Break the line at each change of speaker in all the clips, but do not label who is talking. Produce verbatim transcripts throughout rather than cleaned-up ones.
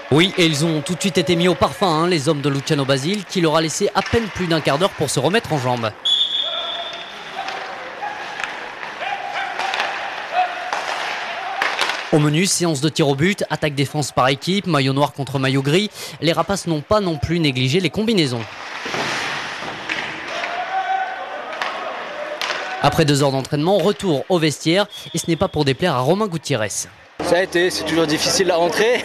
Oui, et ils ont tout de suite été mis au parfum, hein, les hommes de Luciano Basile, qui leur a laissé à peine plus d'un quart d'heure pour se remettre en jambes. Au menu, séance de tir au but, attaque-défense par équipe, maillot noir contre maillot gris. Les rapaces n'ont pas non plus négligé les combinaisons. Après deux heures d'entraînement, retour au vestiaire, et ce n'est pas pour déplaire à Romain Gutiérrez.
Ça a été, c'est toujours difficile la rentrée.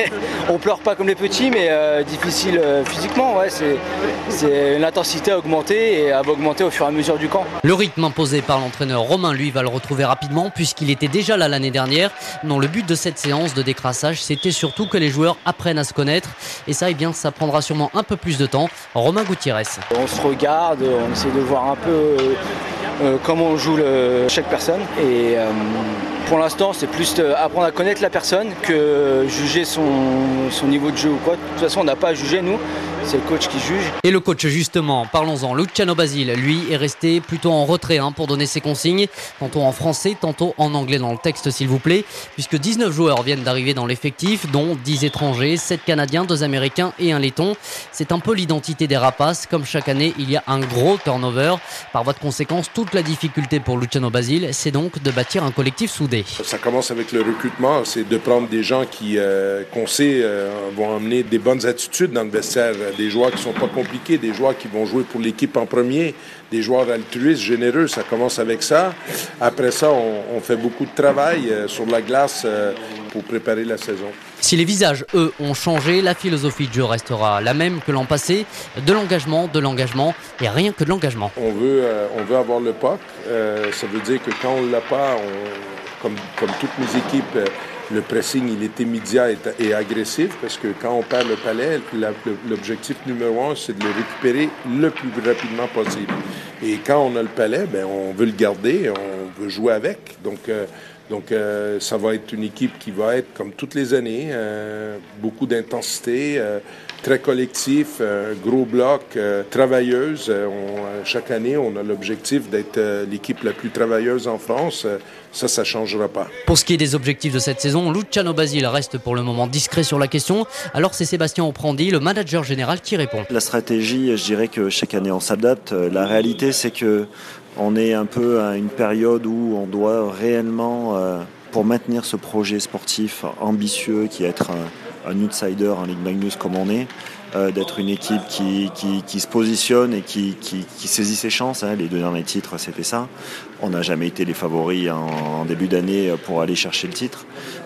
On pleure pas comme les petits, mais euh, difficile euh, physiquement. Ouais, c'est, c'est l'intensité a augmenté et elle va augmenter au fur et à mesure du camp.
Le rythme imposé par l'entraîneur Romain, lui, va le retrouver rapidement puisqu'il était déjà là l'année dernière. Non, le but de cette séance de décrassage, c'était surtout que les joueurs apprennent à se connaître. Et ça, eh bien, ça prendra sûrement un peu plus de temps. Romain Gutiérez.
On se regarde, on essaie de voir un peu euh, euh, comment on joue le, chaque personne. Et euh, pour l'instant, c'est plus apprendre à connaître la personne que juger son, son niveau de jeu ou quoi. De toute façon, on n'a pas à juger, nous. C'est le coach qui juge.
Et le coach, justement, parlons-en. Luciano Basile, lui, est resté plutôt en retrait hein, pour donner ses consignes. Tantôt en français, tantôt en anglais dans le texte, s'il vous plaît. Puisque dix-neuf joueurs viennent d'arriver dans l'effectif, dont dix étrangers, sept Canadiens, deux Américains et un Letton. C'est un peu l'identité des rapaces. Comme chaque année, il y a un gros turnover. Par voie de conséquence, toute la difficulté pour Luciano Basile, c'est donc de bâtir un collectif soudé.
Ça commence avec le recrutement. C'est de prendre des gens qui, euh, qu'on sait, euh, vont amener des bonnes attitudes dans le vestiaire. Des joueurs qui ne sont pas compliqués, des joueurs qui vont jouer pour l'équipe en premier, des joueurs altruistes, généreux, ça commence avec ça. Après ça, on, on fait beaucoup de travail euh, sur la glace euh, pour préparer la saison.
Si les visages, eux, ont changé, la philosophie de jeu restera la même que l'an passé. De l'engagement, de l'engagement et rien que de l'engagement.
On veut, euh, on veut avoir le puck. Euh, ça veut dire que quand on ne l'a pas, on, comme, comme toutes mes équipes, euh, le pressing, il est immédiat et, et agressif parce que quand on perd le palais, la, l'objectif numéro un, c'est de le récupérer le plus rapidement possible. Et quand on a le palais, ben, on veut le garder, on veut jouer avec. Donc, euh, donc euh, ça va être une équipe qui va être, comme toutes les années, euh, beaucoup d'intensité, euh, très collectif, euh, gros bloc, euh, travailleuse. Euh, on, chaque année, on a l'objectif d'être euh, l'équipe la plus travailleuse en France. Euh, ça, ça ne changera pas.
Pour ce qui est des objectifs de cette saison, Luciano Basile reste pour le moment discret sur la question. Alors c'est Sébastien Oprandi, le manager général, qui répond.
La stratégie, je dirais que chaque année on s'adapte. La réalité, c'est que on est un peu à une période où on doit réellement, euh, pour maintenir ce projet sportif ambitieux qui est être un, un outsider en Ligue Magnus comme on est, euh, d'être une équipe qui, qui, qui se positionne et qui, qui, qui saisit ses chances. Hein. Les deux derniers titres, c'était ça. On n'a jamais été les favoris en, en début d'année pour aller chercher le titre.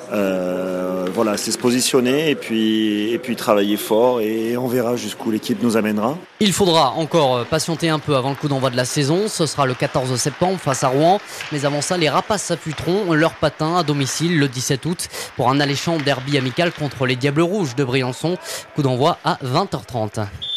Euh, voilà, c'est se positionner et puis, et puis travailler fort et on verra jusqu'où l'équipe nous amènera.
Il faudra encore patienter un peu avant le coup d'envoi de la saison. Ce sera le quatorze septembre face à Rouen. Mais avant ça, les Rapaces s'affûteront leur patin à domicile le dix-sept août pour un alléchant derby amical contre les Diables Rouges de Briançon. Coup d'envoi à vingt heures trente.